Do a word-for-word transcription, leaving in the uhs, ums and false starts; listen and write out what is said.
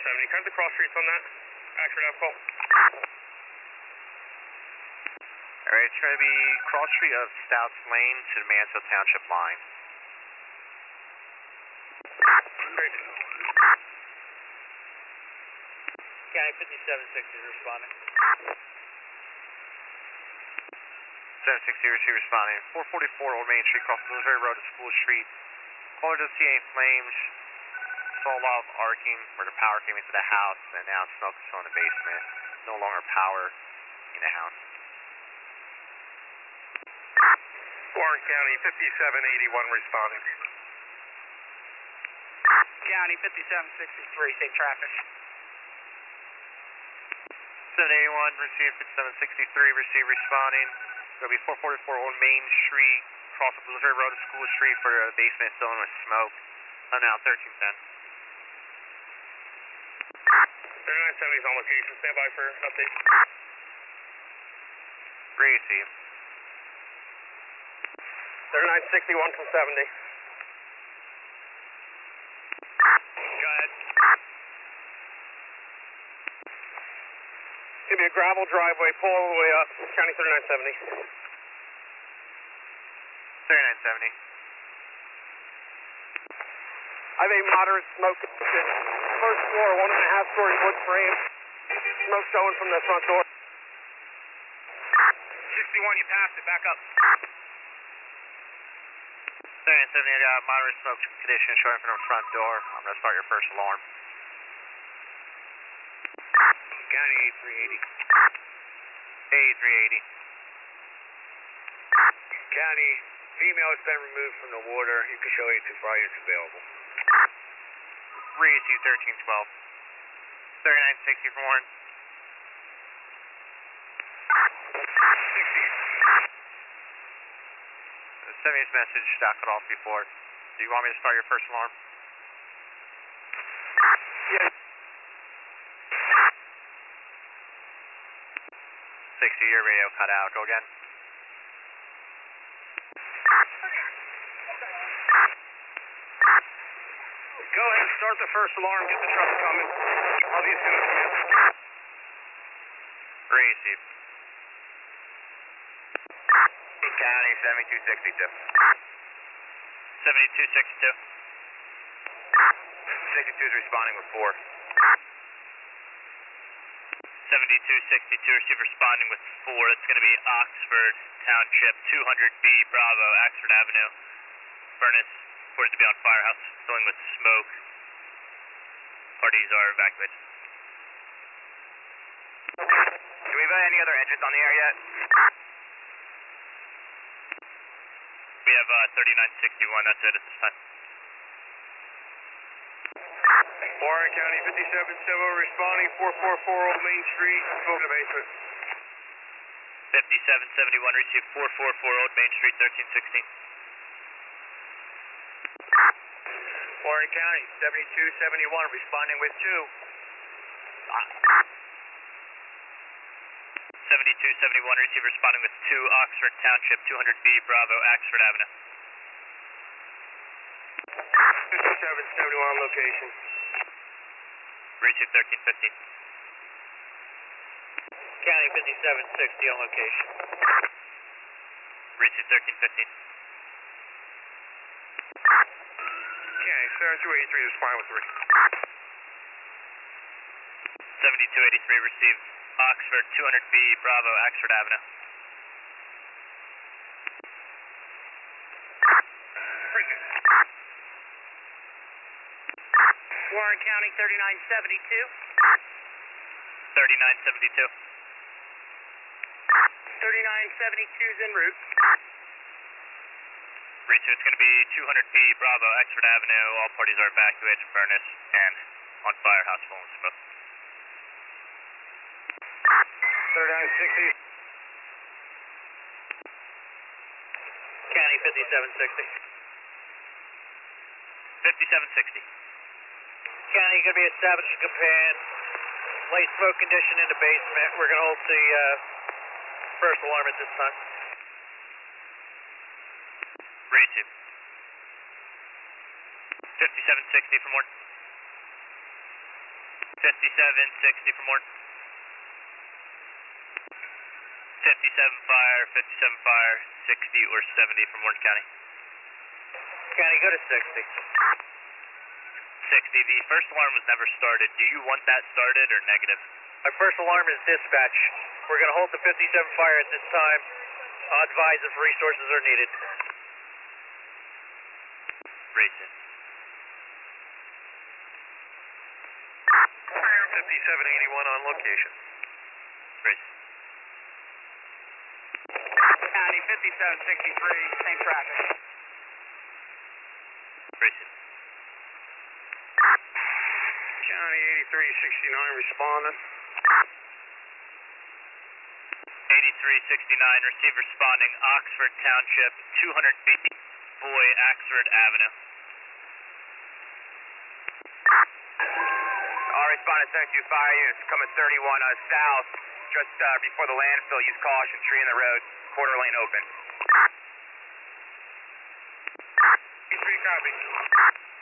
seventy. Kind of the cross streets on that. Accurate alcohol. Alright, it's going to be cross street of Stouts Lane to the Mansfield Township line. Great. County fifty-seven sixty is responding. seven sixty receive responding. four forty-four Old Main Street, cross Military Road to School Street. Caller doesn't see any flames. Saw a lot of arcing where the power came into the house, and now smoke is still in the basement. No longer power in the house. Warren County fifty-seven eighty-one responding. County fifty-seven sixty-three, safe traffic. seven eighty-one, receive fifty-seven sixty-three, receive responding. It'll be four forty-four Old Main Street, cross the Military Road to School Street for the basement filling with smoke. Uh, now thirteen ten. thirty-nine seventy is on location. Stand by for update. Receive. thirty-nine sixty-one from seventy. Go ahead. It's going to be a gravel driveway. Pull all the way up. County thirty-nine seventy. thirty-nine seventy. I have a moderate smoke condition. First floor, one and a half story wood frame. Smoke showing from the front door. sixty-one, you passed it. Back up. thirty-nine seventy, I got moderate smoke condition showing from the front door. I'm going to start your first alarm. County eighty-three eighty. eighty-three eighty. County, female has been removed from the water. You can show eighty-two fire units available. Receive thirteen twelve. thirty-nine sixty from Warren. sixty. Send me this message that cut off before. Do you want me to start your first alarm? Yes. sixty, your radio cut out. Go again. Go ahead and start the first alarm. Get the truck coming. I'll be as soon as I can. Receive. County seventy-two sixty-two. seventy-two sixty-two. sixty-two is responding with four. seventy-two sixty-two, receive responding with four. It's going to be Oxford Township, two hundred B, Bravo, Oxford Avenue. Furnace reported to be on firehouse, filling with smoke. Parties are evacuated. Do we have any other engines on the air yet? We have uh, thirty-nine sixty-one, that's it at this time. Warren County fifty-seven seventy responding. four forty-four Old Main Street. Smoke in the basement. fifty-seven seventy-one, receive four forty-four Old Main Street, thirteen sixteen. Warren County seventy-two seventy-one responding with two. seventy-two seventy-one, receive responding with two, Oxford Township, two hundred B, Bravo, Oxford Avenue. fifty-seven seventy-one on location. Receive thirteen fifteen. County fifty-seven sixty on location. Receive thirteen fifteen. County seventy-two eighty-three responding with three. seventy-two eighty-three, receive Oxford, two hundred B, Bravo, Oxford Avenue. Warren County thirty-nine seventy-two. thirty-nine seventy-two. thirty-nine seventy-two is en route. Receive, it's going to be two hundred B, Bravo, Oxford Avenue. All parties are evacuated, furnace, and on firehouse, full of smoke. thirty-nine sixty. County fifty-seven sixty. fifty-seven sixty. County going to be establishing command. Light smoke condition in the basement. We're going to hold the uh, first alarm at this time. Receive. fifty-seven sixty for more. fifty-seven sixty from Warren. fifty-seven fire, fifty-seven fire, sixty or seventy from Orange County. County, go to sixty. sixty, the first alarm was never started. Do you want that started or negative? My first alarm is dispatch. We're going to hold the fifty-seven fire at this time. I'll advise if resources are needed. Racing. fifty-seven eighty-one on location. Racing. County fifty-seven sixty-three, same traffic. Racing. County eighty-three sixty-nine responding. eighty-three sixty-nine, receive responding, Oxford Township, two hundred B, Boy, Axford Avenue. All responding seventy-two fire units coming thirty-one uh, south, just uh, before the landfill. Use caution, tree in the road, quarter lane open. eighty-three copy.